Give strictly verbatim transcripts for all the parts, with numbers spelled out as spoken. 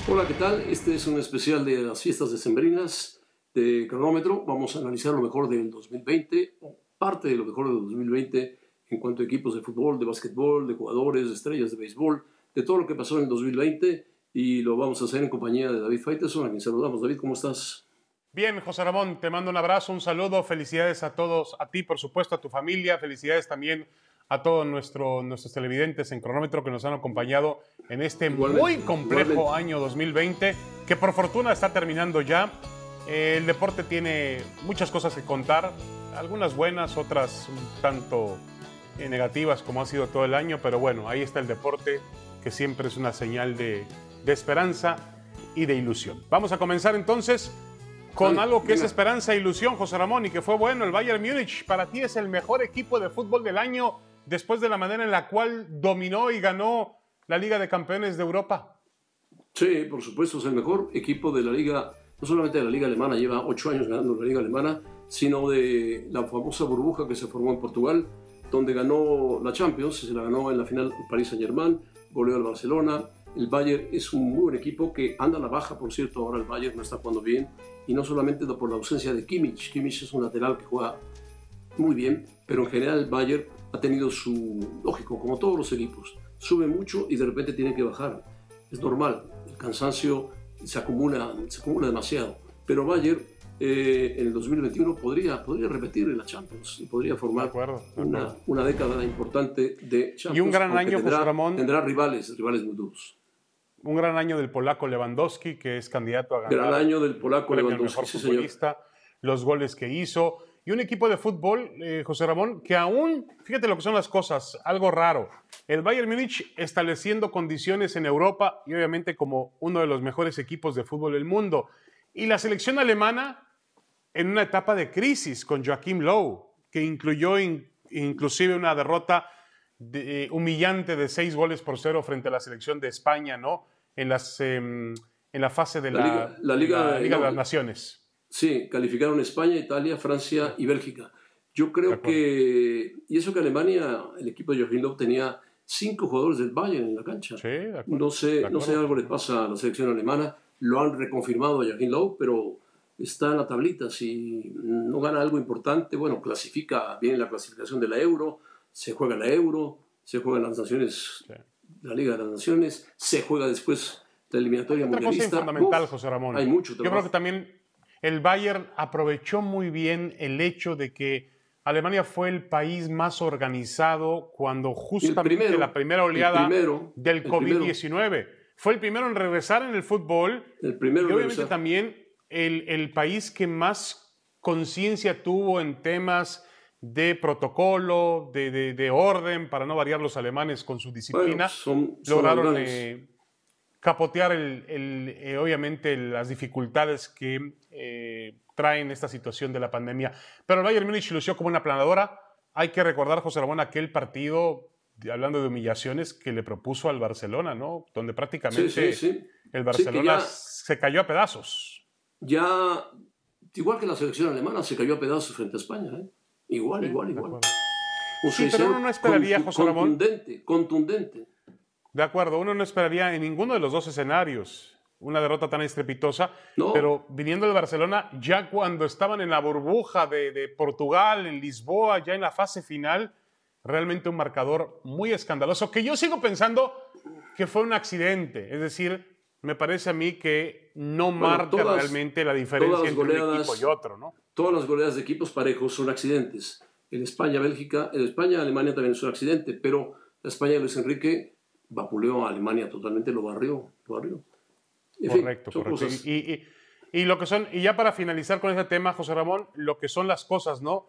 Hola, ¿qué tal? Este es un especial de las fiestas decembrinas de Cronómetro. Vamos a analizar lo mejor del dos mil veinte, o parte de lo mejor del dos mil veinte en cuanto a equipos de fútbol, de básquetbol, de jugadores, de estrellas de béisbol, de todo lo que pasó en el dos mil veinte, y lo vamos a hacer en compañía de David Faitelson, a quien saludamos. David, ¿cómo estás? Bien, José Ramón, te mando un abrazo, un saludo, felicidades a todos, a ti, por supuesto, a tu familia, felicidades también a todos nuestro, nuestros televidentes en Cronómetro que nos han acompañado en este Igualmente, muy complejo igualmente. año dos mil veinte, que por fortuna está terminando ya. Eh, el deporte tiene muchas cosas que contar, algunas buenas, otras un tanto eh, negativas como ha sido todo el año, pero bueno, ahí está el deporte, que siempre es una señal de, de esperanza y de ilusión. Vamos a comenzar entonces con algo que es esperanza e ilusión, José Ramón, y que fue bueno. El Bayern Múnich para ti es el mejor equipo de fútbol del año después de la manera en la cual dominó y ganó la Liga de Campeones de Europa. Sí, por supuesto, es el mejor equipo de la liga, no solamente de la liga alemana, lleva ocho años ganando la liga alemana, sino de la famosa burbuja que se formó en Portugal, donde ganó la Champions, se la ganó en la final el Paris Saint-Germain, goleó al Barcelona. El Bayern es un muy buen equipo que anda a la baja, por cierto, ahora el Bayern no está jugando bien, y no solamente por la ausencia de Kimmich. Kimmich es un lateral que juega muy bien, pero en general el Bayern ha tenido su, lógico, como todos los equipos, sube mucho y de repente tiene que bajar. Es normal, el cansancio se acumula, se acumula demasiado, pero Bayern eh, en el dos mil veintiuno podría, podría repetir en la Champions y podría formar De acuerdo, de una, acuerdo. una década importante de Champions. Y un gran aunque año, tendrá, José Ramón. Tendrá rivales, rivales muy duros. Un gran año del polaco Lewandowski, que es candidato a ganar Gran año del polaco el premio al Lewandowski, mejor sí, señor. futbolista, los goles que hizo, y un equipo de fútbol, eh, José Ramón, que aún, fíjate lo que son las cosas, algo raro. El Bayern Múnich estableciendo condiciones en Europa y obviamente como uno de los mejores equipos de fútbol del mundo. Y la selección alemana en una etapa de crisis con Joachim Löw, que incluyó in, inclusive una derrota de, eh, humillante de seis goles por cero frente a la selección de España, ¿no? En, las, eh, en la fase de la, La Liga, la Liga, de, la Liga no, de las Naciones. Sí, calificaron España, Italia, Francia y Bélgica. Yo creo que, y eso que Alemania, el equipo de Joachim Löw tenía cinco jugadores del Bayern en la cancha. Sí, de acuerdo. No sé, de no sé, algo le pasa a la selección alemana. Lo han reconfirmado a Joachim Löw, pero está en la tablita. Si no gana algo importante, bueno, clasifica bien la clasificación de la Euro, se juega la Euro, se juegan las Naciones, Sí. la Liga de las Naciones, se juega después la eliminatoria Otra mundialista. cosa fundamental, Uf, José Ramón. Hay mucho Yo trabajo. creo que también el Bayern aprovechó muy bien el hecho de que Alemania fue el país más organizado cuando justamente primero, la primera oleada el primero, del el COVID diecinueve. Fue el primero en regresar en el fútbol El primero y en obviamente regresar. también el, el país que más conciencia tuvo en temas de protocolo, de, de, de orden, para no variar los alemanes con su disciplina. Bueno, son, son lograron alemanes. eh, capotear el, el, eh, obviamente las dificultades que eh, traen esta situación de la pandemia. Pero el Bayern Múnich lució como una planadora. Hay que recordar, José Ramón, aquel partido, hablando de humillaciones, que le propuso al Barcelona, ¿no? Donde prácticamente Sí, sí, sí. el Barcelona Sí, se cayó a pedazos. Ya, igual que la selección alemana, se cayó a pedazos frente a España. ¿eh? Igual, Sí, igual, de igual. acuerdo. Un Sí, pero seis cero uno no esperaría, contu- José Ramón. Contundente, contundente. De acuerdo, uno no esperaría en ninguno de los dos escenarios una derrota tan estrepitosa, No. pero viniendo del Barcelona, ya cuando estaban en la burbuja de, de Portugal, en Lisboa, ya en la fase final, realmente un marcador muy escandaloso, que yo sigo pensando que fue un accidente, es decir, me parece a mí que no Bueno, marca todas- realmente la todas diferencia las entre un goleadas- equipo y otro, ¿no? Todas las goleadas de equipos parejos son accidentes. En España, Bélgica, en España, Alemania también es un accidente, pero la España de Luis Enrique vapuleó a Alemania totalmente, lo barrió, lo barrió. En fin, Correcto, son correcto. cosas. Y, y- y lo que son, y ya para finalizar con ese tema, José Ramón, lo que son las cosas, ¿no?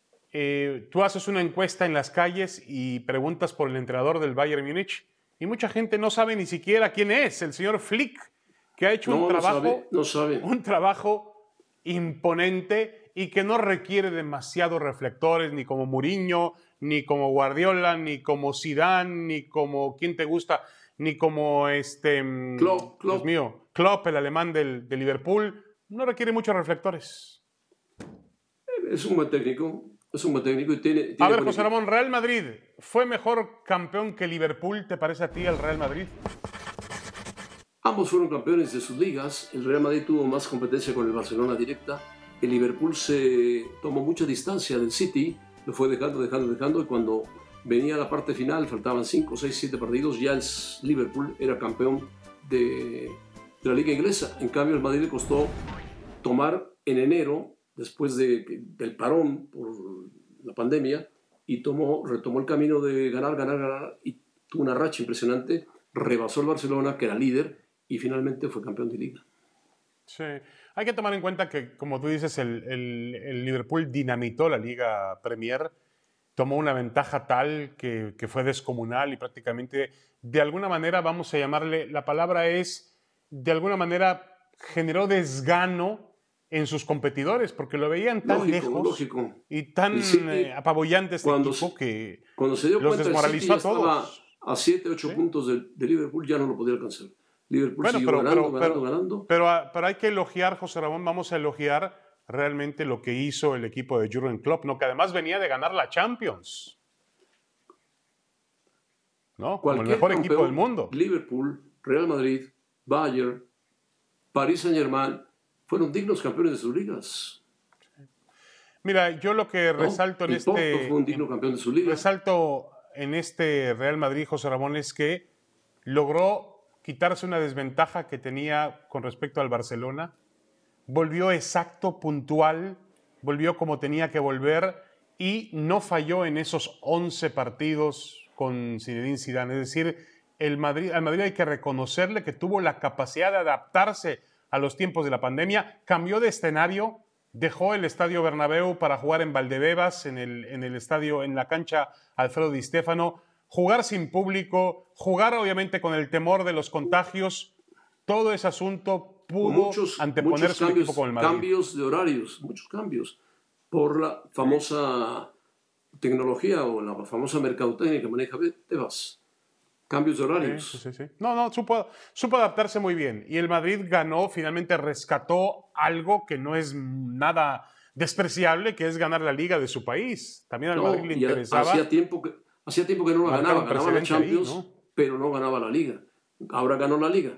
Eh, tú haces una encuesta en las calles y preguntas por el entrenador del Bayern Múnich y mucha gente no sabe ni siquiera quién es, el señor Flick, que ha hecho No, un no trabajo, sabe, no sabe. un trabajo imponente y que no requiere demasiados reflectores, ni como Mourinho, ni como Guardiola, ni como Zidane, ni como quién te gusta, ni como este, mm, Klopp, Klopp. Dios mío, Klopp, el alemán del, de Liverpool. No requiere muchos reflectores. Es un buen técnico, es un buen técnico y tiene... tiene A ver, buen José equipo. Ramón, Real Madrid, ¿fue mejor campeón que Liverpool, te parece a ti el Real Madrid? Ambos fueron campeones de sus ligas. El Real Madrid tuvo más competencia con el Barcelona directa. El Liverpool se tomó mucha distancia del City, lo fue dejando, dejando, dejando, y cuando venía la parte final, faltaban cinco, seis, siete partidos, ya el Liverpool era campeón de, de la liga inglesa. En cambio, el Madrid le costó tomar en enero, después de, del parón por la pandemia, y tomó, retomó el camino de ganar, ganar, ganar, y tuvo una racha impresionante, rebasó el Barcelona, que era líder, y finalmente fue campeón de liga. Sí, hay que tomar en cuenta que, como tú dices, el, el, el Liverpool dinamitó la Liga Premier, tomó una ventaja tal que, que fue descomunal y prácticamente, de alguna manera, vamos a llamarle, la palabra es, de alguna manera, generó desgano en sus competidores, porque lo veían tan lógico, lejos lógico. y tan City, eh, apabullante este cuando equipo se, que cuando se dio los cuenta, desmoralizó el City a todos. Estaba a siete, ocho ¿Sí? puntos de, de Liverpool, ya no lo podía alcanzar. Liverpool Bueno, siguió pero, ganando, pero, ganando, pero, ganando. pero, pero hay que elogiar, José Ramón, vamos a elogiar realmente lo que hizo el equipo de Jürgen Klopp, ¿no? Que además venía de ganar la Champions, ¿no? Como el Cualquier mejor campeón, equipo del mundo. Liverpool, Real Madrid, Bayern, Paris Saint-Germain, fueron dignos campeones de sus ligas. Mira, yo lo que ¿No? resalto en el Porto este... fue un digno en, campeón de su liga. resalto en este Real Madrid, José Ramón, es que logró quitarse una desventaja que tenía con respecto al Barcelona, volvió exacto, puntual, volvió como tenía que volver y no falló en esos once partidos con Zinedine Zidane. Es decir, el Madrid, al Madrid hay que reconocerle que tuvo la capacidad de adaptarse a los tiempos de la pandemia, cambió de escenario, dejó el Estadio Bernabéu para jugar en Valdebebas, en el, en el estadio, en la cancha Alfredo Di Stéfano, jugar sin público, jugar obviamente con el temor de los contagios, todo ese asunto pudo muchos, anteponerse muchos un cambios, equipo como el Madrid. cambios de horarios, muchos cambios, por la famosa tecnología o la famosa mercadotecnia que maneja Tebas. Cambios de horarios. Sí, sí, sí. No, no, supo, supo adaptarse muy bien. Y el Madrid ganó, finalmente rescató algo que no es nada despreciable, que es ganar la Liga de su país. También al no, Madrid le interesaba. Hacía tiempo que, hacía tiempo que no la ganaba, ganaba la Champions, ahí, ¿no? Pero no ganaba la Liga. Ahora ganó la Liga.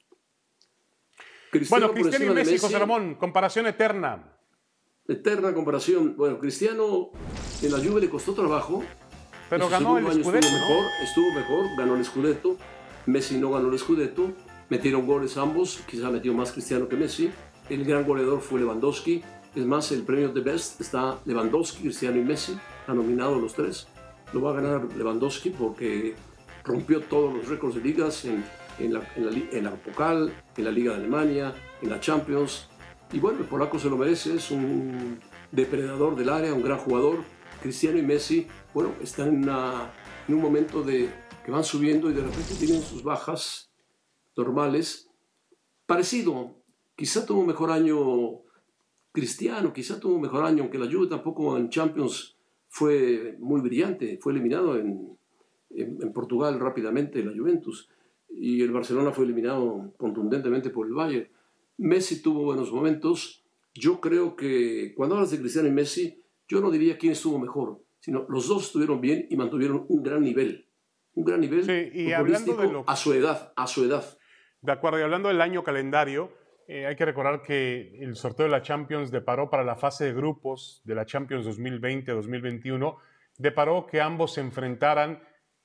Cristiano bueno, Cristiano y Messi, Messi, José Ramón, comparación eterna. Eterna comparación. Bueno, Cristiano en la Juve le costó trabajo. Pero ganó el Scudetto, estuvo ¿no? mejor, estuvo mejor, ganó el Scudetto. Messi no ganó el Scudetto. Metieron goles ambos, quizá metió más Cristiano que Messi. El gran goleador fue Lewandowski. Es más, el premio de Best está Lewandowski, Cristiano y Messi. Han nominado los tres. Lo va a ganar Lewandowski porque rompió todos los récords de ligas en, en, la, en, la, en la Pokal, en la Liga de Alemania, en la Champions. Y bueno, el polaco se lo merece, es un depredador del área, un gran jugador. Cristiano y Messi, bueno, están en, una, en un momento de que van subiendo y de repente tienen sus bajas normales. Parecido, quizá tuvo un mejor año Cristiano, quizá tuvo un mejor año, aunque la Juve tampoco en Champions fue muy brillante, fue eliminado en, en, en Portugal rápidamente la Juventus y el Barcelona fue eliminado contundentemente por el Bayern. Messi tuvo buenos momentos. Yo creo que cuando hablas de Cristiano y Messi, yo no diría quién estuvo mejor, sino los dos estuvieron bien y mantuvieron un gran nivel. Un gran nivel sí, y hablando de lo... a su edad, a su edad. De acuerdo, y hablando del año calendario, eh, hay que recordar que el sorteo de la Champions deparó para la fase de grupos de la Champions dos mil veinte dos mil veintiuno, deparó que ambos se enfrentaran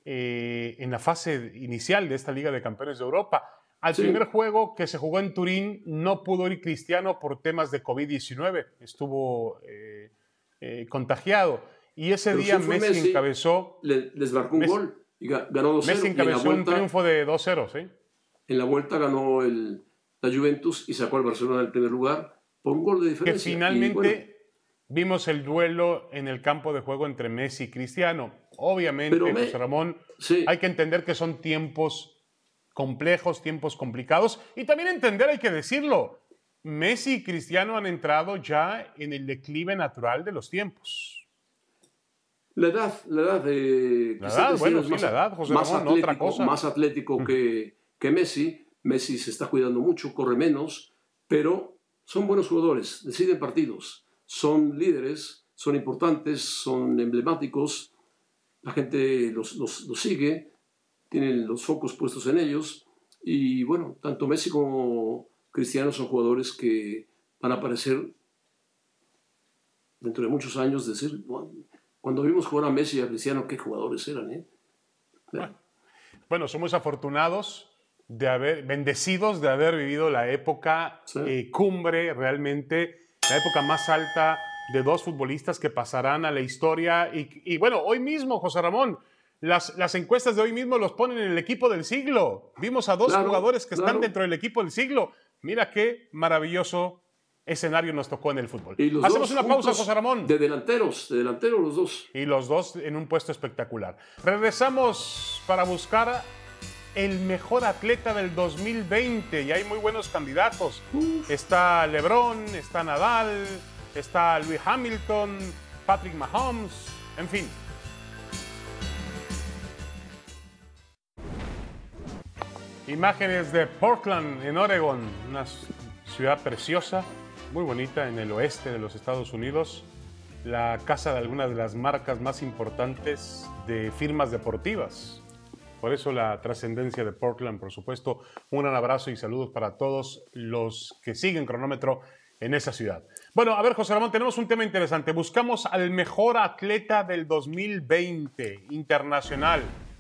eh, en la fase inicial de esta Liga de Campeones de Europa. Al sí. primer juego que se jugó en Turín no pudo ir Cristiano por temas de COVID diecinueve, estuvo eh, eh, contagiado. Y ese Pero día Messi, Messi encabezó... Le, les marcó un Messi, gol y ganó dos cero. Messi encabezó vuelta, un triunfo de dos cero, ¿sí? En la vuelta ganó el, la Juventus y sacó al Barcelona del primer lugar por un gol de diferencia. Que finalmente y, bueno, vimos el duelo en el campo de juego entre Messi y Cristiano. Obviamente, me, José Ramón, sí. hay que entender que son tiempos complejos, tiempos complicados, y también entender, hay que decirlo, Messi y Cristiano han entrado ya en el declive natural de los tiempos. La edad, la edad de... La edad, bueno, sí, más, la edad, José más Ramón, atlético, otra cosa. Más atlético que, que Messi. Messi se está cuidando mucho, corre menos, pero son buenos jugadores, deciden partidos, son líderes, son importantes, son emblemáticos, la gente los, los, los sigue, tienen los focos puestos en ellos. Y bueno, tanto Messi como Cristiano son jugadores que van a aparecer dentro de muchos años. Decir, bueno, cuando vimos jugar a Messi y a Cristiano, qué jugadores eran, ¿eh? Bueno, bueno, somos afortunados de haber, bendecidos de haber vivido la época sí. eh, cumbre, realmente, la época más alta de dos futbolistas que pasarán a la historia. Y, y bueno, hoy mismo, José Ramón, las, las encuestas de hoy mismo los ponen en el equipo del siglo. Vimos a dos claro, jugadores que claro. están dentro del equipo del siglo. Mira qué maravilloso escenario nos tocó en el fútbol. Y los Hacemos dos una pausa, José Ramón. De delanteros, de delanteros los dos. Y los dos en un puesto espectacular. Regresamos para buscar el mejor atleta del dos mil veinte. Y hay muy buenos candidatos. Uf. Está LeBron, está Nadal, está Lewis Hamilton, Patrick Mahomes, en fin. Imágenes de Portland, en Oregon, una ciudad preciosa, muy bonita en el oeste de los Estados Unidos, la casa de algunas de las marcas más importantes de firmas deportivas. Por eso la trascendencia de Portland, por supuesto. Un gran abrazo y saludos para todos los que siguen Cronómetro en esa ciudad. Bueno, a ver, José Ramón, tenemos un tema interesante. Buscamos al mejor atleta del dos mil veinte internacional.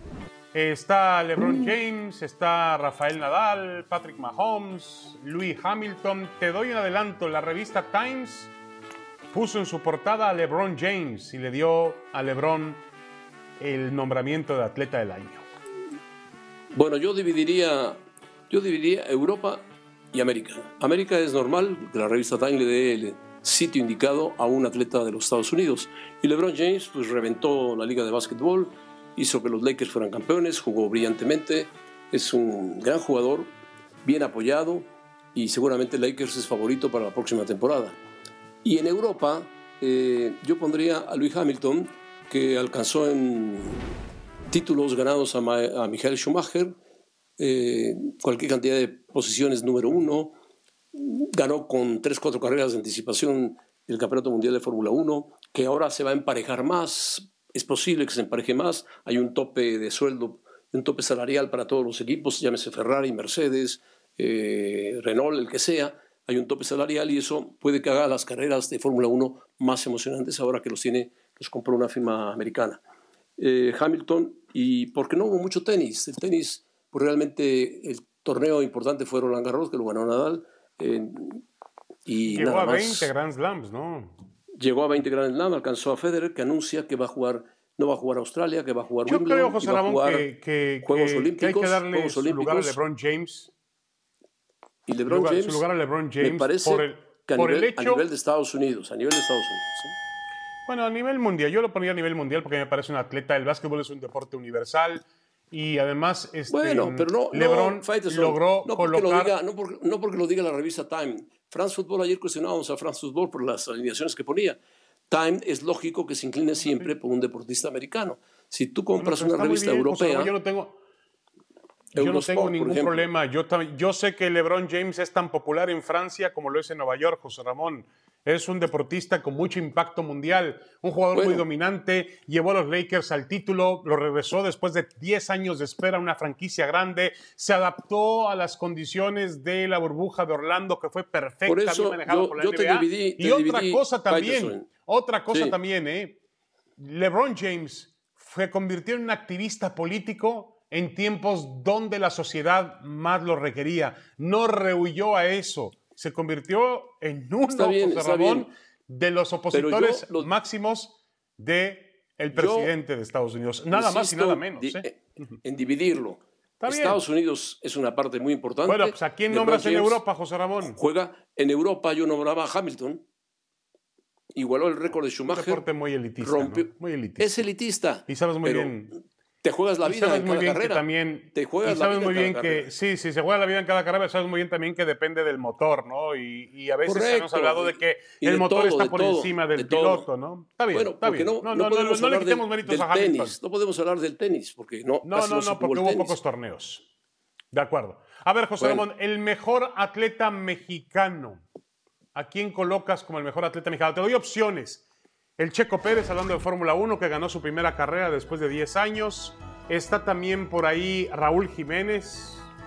Está LeBron James, está Rafael Nadal, Patrick Mahomes, Lewis Hamilton. Te doy un adelanto. La revista Times puso en su portada a LeBron James y le dio a LeBron el nombramiento de atleta del año. Bueno, yo dividiría, yo dividiría Europa y América. América es normal que la revista Time le dé el sitio indicado a un atleta de los Estados Unidos. Y LeBron James pues reventó la liga de básquetbol, hizo que los Lakers fueran campeones, jugó brillantemente, es un gran jugador, bien apoyado y seguramente Lakers es favorito para la próxima temporada. Y en Europa eh, yo pondría a Lewis Hamilton, que alcanzó en títulos ganados a, Ma a Michael Schumacher, eh, cualquier cantidad de posiciones número uno, ganó con tres, cuatro carreras de anticipación el Campeonato Mundial de Fórmula uno, que ahora se va a emparejar más, es posible que se empareje más, hay un tope de sueldo, un tope salarial para todos los equipos, llámese Ferrari, Mercedes, eh, Renault, el que sea, hay un tope salarial y eso puede que haga las carreras de Fórmula uno más emocionantes ahora que los tiene, los compró una firma americana. Eh, Hamilton, y porque no hubo mucho tenis, el tenis, pues realmente el torneo importante fue Roland Garros, que lo ganó Nadal, eh, y llegó nada a más. veinte Grand Slams, ¿no? Llegó a veinte Grand Slams, alcanzó a Federer, que anuncia que va a jugar, no va a jugar Australia, que va a jugar Yo Wimbledon, creo, José y va a Ramón, jugar que, que, Juegos que, Olímpicos, que hay que darle Juegos su Olímpicos. lugar a LeBron James. Y LeBron lugar, James, su lugar a LeBron James me parece por el, que a, por nivel, el hecho... a nivel de Estados Unidos, a nivel de Estados Unidos. ¿Sí? Bueno, a nivel mundial, yo lo pondría a nivel mundial porque me parece un atleta. El básquetbol es un deporte universal y además este, bueno, pero no, LeBron no, logró no porque colocar... Lo diga, no, porque, no porque lo diga la revista Time. France Football, ayer cuestionábamos a France Football por las alineaciones que ponía. Time es lógico que se incline siempre por un deportista americano. Si tú compras bueno, una revista bien, europea... José, yo no tengo, yo no tengo ningún problema. Yo, yo sé que LeBron James es tan popular en Francia como lo es en Nueva York, José Ramón. Es un deportista con mucho impacto mundial, un jugador bueno. muy dominante, llevó a los Lakers al título, lo regresó después de diez años de espera, una franquicia grande, se adaptó a las condiciones de la burbuja de Orlando, que fue perfectamente manejado yo, por la yo N B A. Te dividí, te y otra dividí, cosa también, Faitelson. otra cosa sí. también, ¿eh? LeBron James se convirtió en un activista político en tiempos donde la sociedad más lo requería, no rehuyó a eso. Se convirtió en uno, está bien, José está Ramón, bien. de los opositores lo, máximos del presidente yo, de Estados Unidos. Nada más y nada menos. Di, ¿eh? En dividirlo. Está Estados bien. Unidos es una parte muy importante. Bueno, pues ¿a quién nombras en Europa, José Ramón? Juega en Europa, yo nombraba a Hamilton. Igualó el récord de Schumacher. Un deporte muy elitista, rompió, ¿no? Muy elitista. Es elitista. Y sabes muy bien... Te juegas la vida en cada bien carrera. Que también, te juegas y sabes la vida muy bien en cada que carrera. sí, sí, se juega la vida en cada carrera, sabes muy bien también que depende del motor, ¿no? Y, y a veces Correcto. hemos hablado de que y el de motor todo, está de por todo, encima del de todo. piloto, ¿no? Está bien, bueno, está bien. No, no, no, no, no, no, no le quitemos del, méritos del a Hamilton. Tenis. No podemos hablar del tenis porque no. No, no, no, no porque hubo tenis. pocos torneos. De acuerdo. A ver, José bueno. Ramón, el mejor atleta mexicano. ¿A quién colocas como el mejor atleta mexicano? Te doy opciones. El Checo Pérez, hablando de Fórmula uno, que ganó su primera carrera después de diez años. Está también por ahí Raúl Jiménez,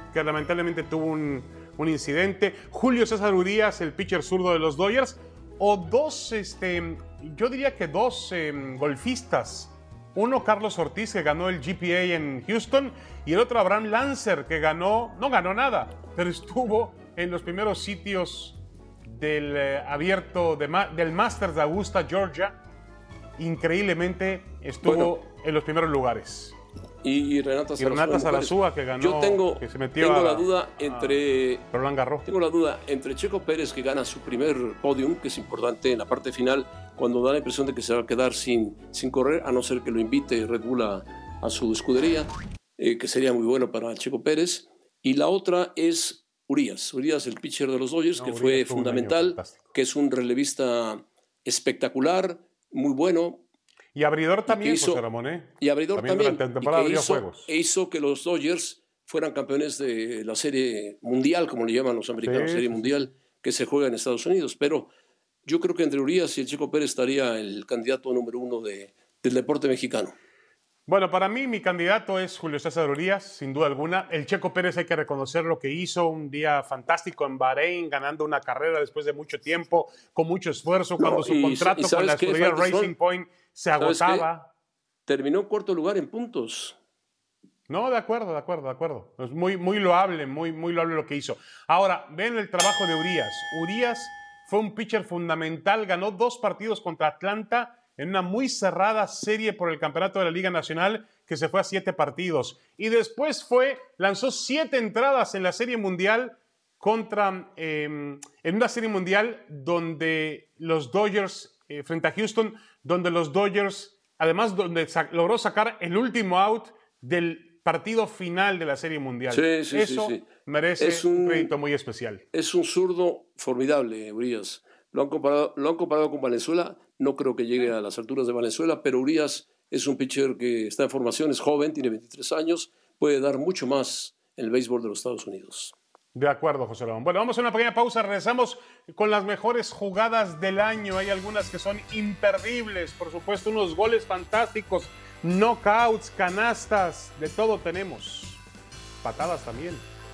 que lamentablemente tuvo un, un incidente. Julio César Urías, el pitcher zurdo de los Dodgers. O dos, este, yo diría que dos eh, golfistas. Uno, Carlos Ortiz, que ganó el G P A en Houston, y el otro, Abraham Lancer, que ganó, no ganó nada, pero estuvo en los primeros sitios del eh, abierto de, del Masters de Augusta, Georgia. Increíblemente estuvo bueno, en los primeros lugares. Y, y Renata Zarazúa, que ganó, yo tengo, que se metió tengo a, la duda entre Roland Garros. Tengo la duda entre Checo Pérez, que gana su primer podium, que es importante en la parte final, cuando da la impresión de que se va a quedar sin, sin correr, a no ser que lo invite Red Bull a, a su escudería, eh, que sería muy bueno para Checo Pérez. Y la otra es Urías, Urías, el pitcher de los Dodgers, no, que Urías fue fundamental, que es un relevista espectacular, muy bueno. Y abridor también, hizo, José Ramón, ¿eh? Y abridor también, también y que hizo, e hizo que los Dodgers fueran campeones de la Serie Mundial, como le llaman los americanos, sí, Serie sí, Mundial, que se juega en Estados Unidos. Pero yo creo que entre Urías y el Checo Pérez estaría el candidato número uno de, del deporte mexicano. Bueno, para mí mi candidato es Julio César Urías, sin duda alguna. El Checo Pérez hay que reconocer lo que hizo, un día fantástico en Bahrein, ganando una carrera después de mucho tiempo, con mucho esfuerzo, cuando no, su y, contrato y con la escudería Racing Point se agotaba. Terminó en cuarto lugar en puntos. No, de acuerdo, de acuerdo, de acuerdo. Es muy, muy loable, muy, muy loable lo que hizo. Ahora, ven el trabajo de Urías. Urías fue un pitcher fundamental, ganó dos partidos contra Atlanta en una muy cerrada serie por el campeonato de la Liga Nacional, que se fue a siete partidos. Y después fue, lanzó siete entradas en la Serie Mundial contra, eh, en una Serie Mundial donde los Dodgers, eh, frente a Houston, donde los Dodgers, además donde sa logró sacar el último out del partido final de la Serie Mundial. Sí, sí, Eso sí, sí. merece es un, un crédito muy especial. Es un zurdo formidable, Urías. Lo han comparado, lo han comparado con Valenzuela. No creo que llegue a las alturas de Valenzuela, pero Urías es un pitcher que está en formación, es joven, tiene veintitrés años, puede dar mucho más en el béisbol de los Estados Unidos. De acuerdo, José Ramón. Bueno, vamos a una pequeña pausa, regresamos con las mejores jugadas del año. Hay algunas que son imperdibles, por supuesto, unos goles fantásticos, knockouts, canastas, de todo tenemos. Patadas también.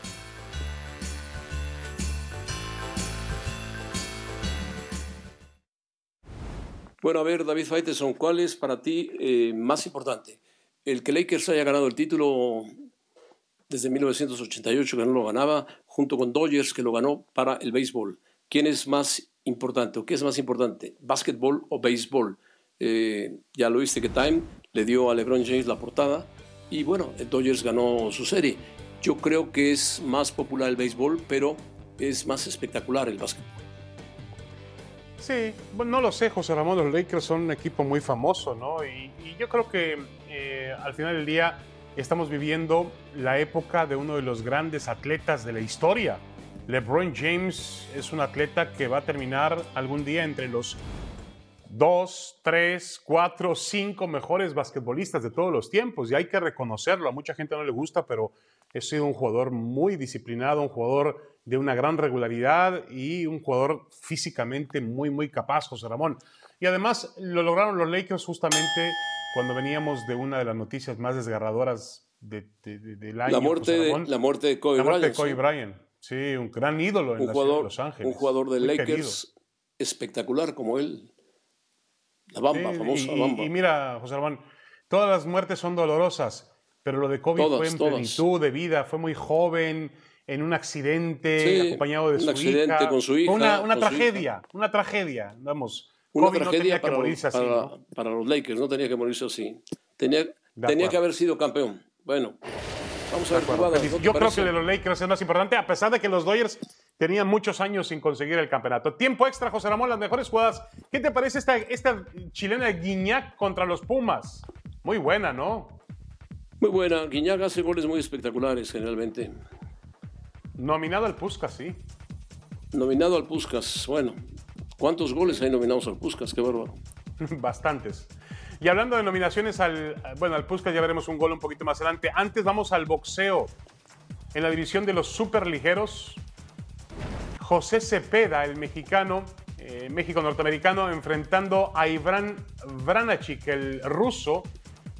Bueno, a ver, David Faitelson, ¿cuál es para ti eh, más importante? ¿El que Lakers haya ganado el título desde mil novecientos ochenta y ocho, que no lo ganaba, junto con Dodgers, que lo ganó para el béisbol? ¿Quién es más importante o qué es más importante, básquetbol o béisbol? Eh, ya lo viste que Time le dio a LeBron James la portada y bueno, el Dodgers ganó su serie. Yo creo que es más popular el béisbol, pero es más espectacular el básquetbol. Sí, bueno, no lo sé, José Ramón, los Lakers son un equipo muy famoso, ¿no? Y, y yo creo que eh, al final del día estamos viviendo la época de uno de los grandes atletas de la historia. LeBron James es un atleta que va a terminar algún día entre los dos, tres, cuatro, cinco mejores basquetbolistas de todos los tiempos. Y hay que reconocerlo, a mucha gente no le gusta, pero he sido un jugador muy disciplinado, un jugador de una gran regularidad y un jugador físicamente muy, muy capaz, José Ramón. Y además lo lograron los Lakers justamente cuando veníamos de una de las noticias más desgarradoras de, de, de, del año. La muerte, de, la muerte de Kobe la muerte Bryant. De Kobe ¿sí? Bryant. Sí, un gran ídolo en un la jugador, ciudad de Los Ángeles. Un jugador de muy Lakers querido. Espectacular como él. La Bamba, sí, famosa y, Bamba. Y mira, José Ramón, todas las muertes son dolorosas, pero lo de Kobe todas, fue en todas. plenitud de vida, fue muy joven, en un accidente, sí, acompañado de un su accidente hija. con su hija. Una, una con tragedia, su una tragedia, vamos. Una Kobe tragedia no tenía para, que morirse así. Para, ¿no? para los Lakers, no tenía que morirse así. Tenía, tenía que haber sido campeón. Bueno, vamos a ver jugadas, ¿no? Yo creo que el de los Lakers es más importante, a pesar de que los Dodgers tenían muchos años sin conseguir el campeonato. Tiempo extra, José Ramón, las mejores jugadas. ¿Qué te parece esta, esta chilena de Guiñac contra los Pumas? Muy buena, ¿no? Muy buena. Guiñac hace goles muy espectaculares, generalmente. Nominado al Puskás, sí. Nominado al Puskás. Bueno, ¿cuántos goles hay nominados al Puskás? Qué bárbaro. Bastantes. Y hablando de nominaciones al, bueno, al Puskás, ya veremos un gol un poquito más adelante. Antes vamos al boxeo. En la división de los superligeros, José Cepeda, el mexicano, eh, México-norteamericano, enfrentando a Iván Vranachic, el ruso,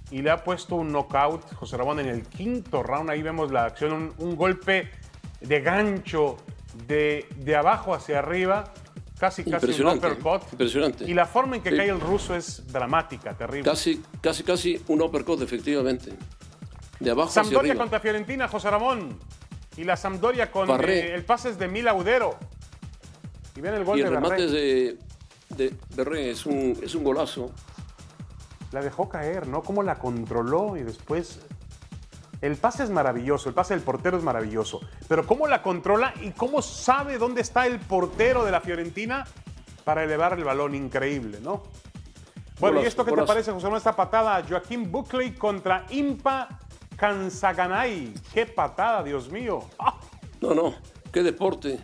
y le ha puesto un knockout, José Ramón, en el quinto round. Ahí vemos la acción, un, un golpe de gancho de, de abajo hacia arriba, casi casi un uppercut. Impresionante. Y la forma en que sí. cae el ruso es dramática, terrible. Casi, casi, casi un uppercut, efectivamente. De abajo Sampdoria hacia arriba. contra Fiorentina, José Ramón. Y la Sampdoria con eh, el pase es de Mila Udero. Y ven el gol y el de remate Berré. es de, de Berré, es un, es un golazo. La dejó caer, ¿no? Cómo la controló y después... El pase es maravilloso, el pase del portero es maravilloso. Pero cómo la controla y cómo sabe dónde está el portero de la Fiorentina para elevar el balón. Increíble, ¿no? Bueno, golazo, ¿y esto qué golazo. te parece, José Manuel? Esta patada, Joaquín Buckley contra Impa Kansaganay. ¡Qué patada, Dios mío! ¡Ah! No, no, qué deporte.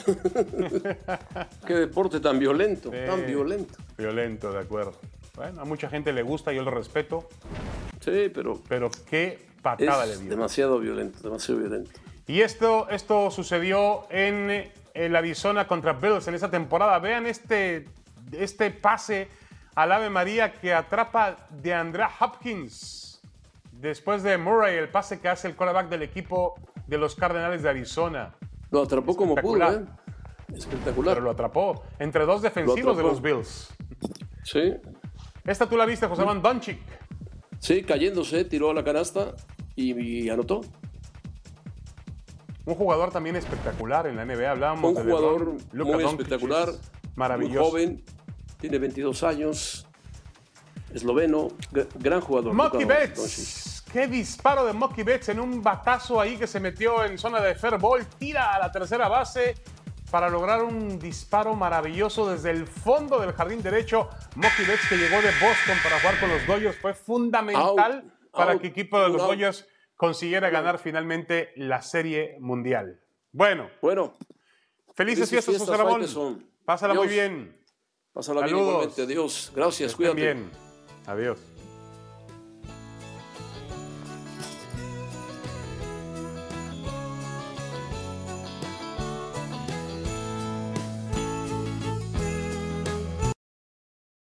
Qué deporte tan violento, Sí, tan violento. Violento, de acuerdo. Bueno, a mucha gente le gusta, yo lo respeto, Sí, pero pero qué patada le es dio. demasiado violento, demasiado violento. Y esto, esto sucedió en el Arizona contra Bills en esta temporada. Vean este, este pase al Ave María que atrapa de Andrea Hopkins. Después de Murray, el pase que hace el quarterback del equipo de los Cardenales de Arizona. Lo atrapó como pudo, ¿eh? Espectacular. Pero lo atrapó entre dos defensivos de atrapó. los Bills. Sí, Esta tú la viste, José Manuel Doncic. sí, cayéndose, tiró a la canasta y, y anotó. Un jugador también espectacular en la N B A. Hablábamos Un de jugador LeBron. Luka muy Doncic espectacular, es maravilloso. muy joven, tiene veintidós años, esloveno, gr- gran jugador. Mookie Luka Betts. Doncic. Qué disparo de Mookie Betts en un batazo ahí que se metió en zona de fair ball. Tira a la tercera base para lograr un disparo maravilloso desde el fondo del jardín derecho. Mookie Betts, que llegó de Boston para jugar con los Dodgers, fue fundamental Out, para out, que el equipo de los out. Dodgers consiguiera ganar finalmente la Serie Mundial. Bueno, Bueno, felices felices fiestas, fiestas, José Ramón. Faitelson. Pásala muy Dios. bien. Pásala bien Saludos. igualmente. Adiós. Gracias, Que estén cuídate. bien. Adiós.